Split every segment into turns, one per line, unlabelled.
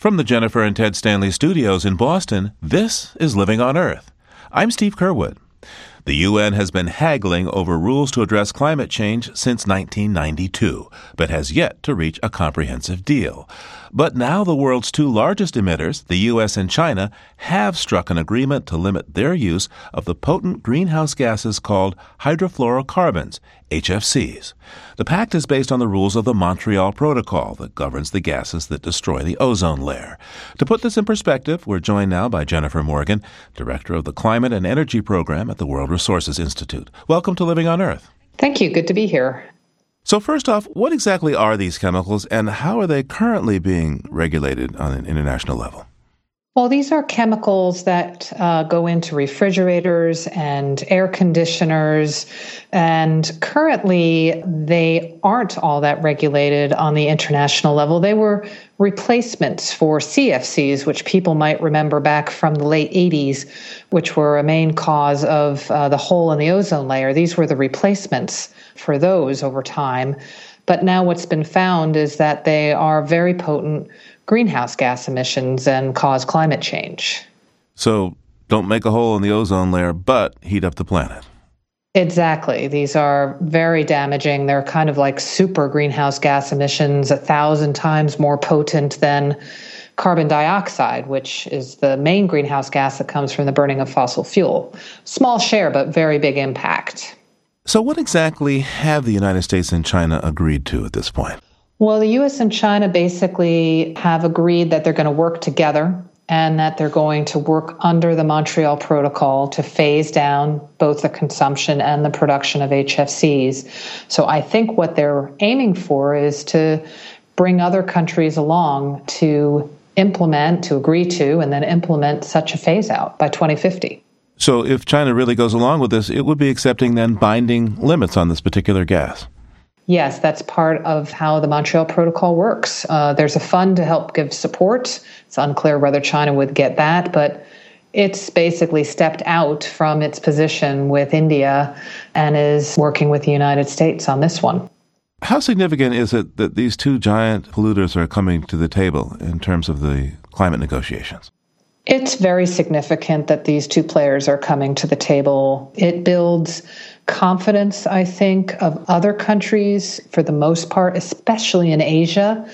From the Jennifer and Ted Stanley studios in Boston, this is Living on Earth. I'm Steve Curwood. The UN has been haggling over rules to address climate change since 1992, but has yet to reach a comprehensive deal. But now the world's two largest emitters, the U.S. and China, have struck an agreement to limit their use of the potent greenhouse gases called hydrofluorocarbons, HFCs. The pact is based on the rules of the Montreal Protocol that governs the gases that destroy the ozone layer. To put this in perspective, we're joined now by Jennifer Morgan, Director of the Climate and Energy Program at the World Resources Institute. Welcome to Living on Earth.
Thank you. Good to be here.
So first off, what exactly are these chemicals and how are they currently being regulated on an international level?
Well, these are chemicals that go into refrigerators and air conditioners, and currently they aren't all that regulated on the international level. They were replacements for CFCs, which people might remember back from the late 80s, which were a main cause of the hole in the ozone layer. These were the replacements for those over time. But now what's been found is that they are very potent greenhouse gas emissions and cause climate change.
So don't make a hole in the ozone layer, but heat up the planet.
Exactly. These are very damaging. They're kind of like super greenhouse gas emissions, 1,000 times more potent than carbon dioxide, which is the main greenhouse gas that comes from the burning of fossil fuel. Small share, but very big impact.
So what exactly have the United States and China agreed to at this point?
Well, the U.S. and China basically have agreed that they're going to work together and that they're going to work under the Montreal Protocol to phase down both the consumption and the production of HFCs. So I think what they're aiming for is to bring other countries along to implement, to agree to, and then implement such a phase out by 2050.
So if China really goes along with this, it would be accepting then binding limits on this particular gas.
Yes, that's part of how the Montreal Protocol works. There's a fund to help give support. It's unclear whether China would get that, but it's basically stepped out from its position with India and is working with the United States on this one.
How significant is it that these two giant polluters are coming to the table in terms of the climate negotiations?
It's very significant that these two players are coming to the table. It builds confidence, I think, of other countries, for the most part, especially in Asia,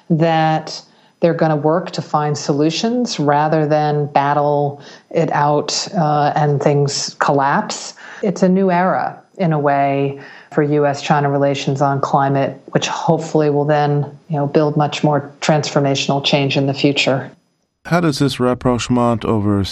that they're going to work to find solutions rather than battle it out and things collapse. It's a new era, in a way, for U.S.-China relations on climate, which hopefully will then, build much more transformational change in the future.
How does this rapprochement over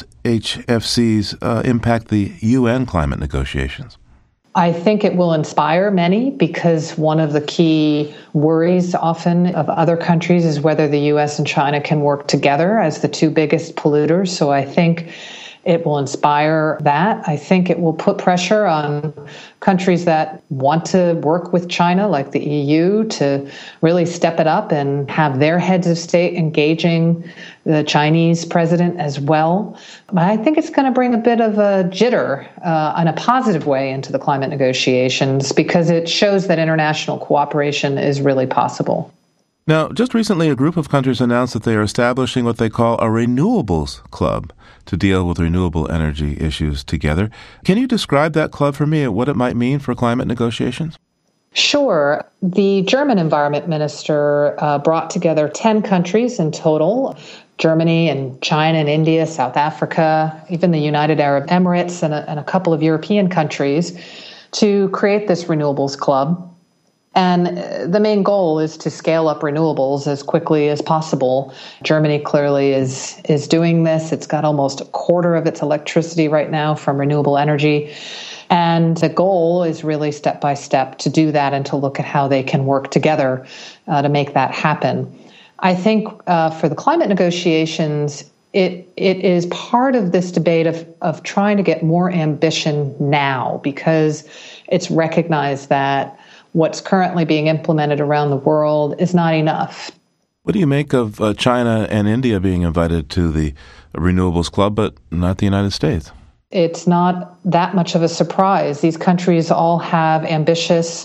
HFCs impact the UN climate negotiations?
I think it will inspire many, because one of the key worries often of other countries is whether the U.S. and China can work together as the two biggest polluters. So I think it will inspire that. I think it will put pressure on countries that want to work with China, like the EU, to really step it up and have their heads of state engaging the Chinese president as well. But I think it's going to bring a bit of a jitter in a positive way into the climate negotiations, because it shows that international cooperation is really possible.
Now, just recently, a group of countries announced that they are establishing what they call a renewables club to deal with renewable energy issues together. Can you describe that club for me and what it might mean for climate negotiations?
Sure. The German environment minister brought together 10 countries in total: Germany and China and India, South Africa, even the United Arab Emirates and a couple of European countries, to create this renewables club. And the main goal is to scale up renewables as quickly as possible. Germany clearly is doing this. It's got almost a quarter of its electricity right now from renewable energy. And the goal is really step by step to do that and to look at how they can work together to make that happen. I think for the climate negotiations, it is part of this debate of trying to get more ambition now, because it's recognized that what's currently being implemented around the world is not enough.
What do you make of China and India being invited to the Renewables Club, but not the United States?
It's not that much of a surprise. These countries all have ambitious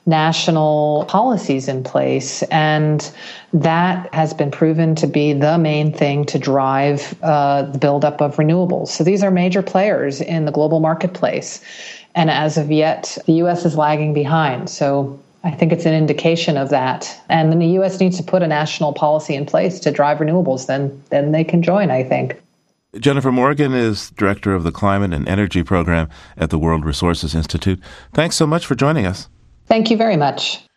national policies in place. And that has been proven to be the main thing to drive the buildup of renewables. So these are major players in the global marketplace. And as of yet, the U.S. is lagging behind. So I think it's an indication of that. And then the U.S. needs to put a national policy in place to drive renewables. Then they can join, I think.
Jennifer Morgan is director of the Climate and Energy Program at the World Resources Institute. Thanks so much for joining us.
Thank you very much.